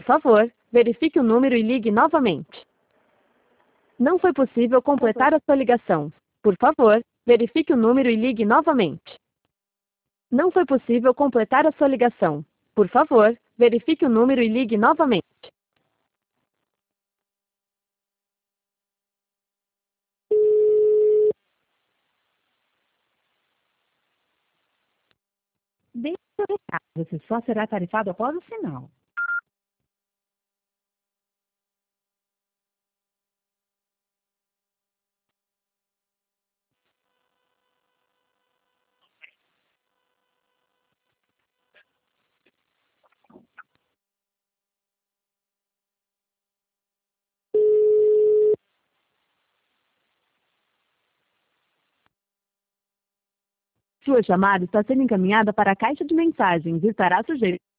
favor, verifique o número e ligue novamente. Não foi possível completar a sua ligação. Por favor, verifique o número e ligue novamente. Não foi possível completar a sua ligação. Por favor, verifique o número e ligue novamente. Deixe seu recado. Você só será tarifado após o sinal. Sua chamada está sendo encaminhada para a caixa de mensagens e estará sujeita